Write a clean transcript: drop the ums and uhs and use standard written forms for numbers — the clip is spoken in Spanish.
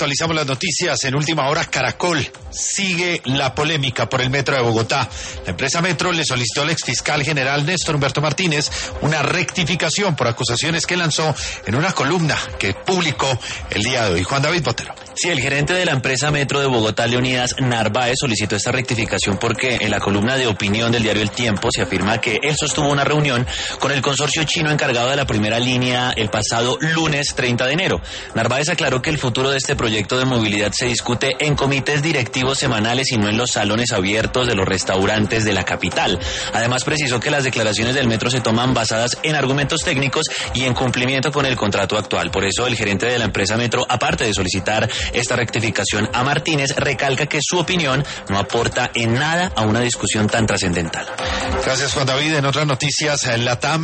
actualizamos las noticias. En última hora, Caracol sigue la polémica por el Metro de Bogotá. La empresa Metro le solicitó al exfiscal general Néstor Humberto Martínez una rectificación por acusaciones que lanzó en una columna que publicó el día de hoy. Juan David Botero. Sí, el gerente de la empresa Metro de Bogotá, Leonidas Narváez, solicitó esta rectificación porque en la columna de opinión del diario El Tiempo se afirma que él sostuvo una reunión con el consorcio chino encargado de la primera línea el pasado lunes 30 de enero. Narváez aclaró que el futuro de este proyecto de movilidad se discute en comités directivos semanales y no en los salones abiertos de los restaurantes de la capital. Además, precisó que las declaraciones del Metro se toman basadas en argumentos técnicos y en cumplimiento con el contrato actual. Por eso, el gerente de la empresa Metro, aparte de solicitar esta rectificación a Martínez, recalca que su opinión no aporta en nada a una discusión tan trascendental. Gracias, Juan David. En otras noticias, la TAM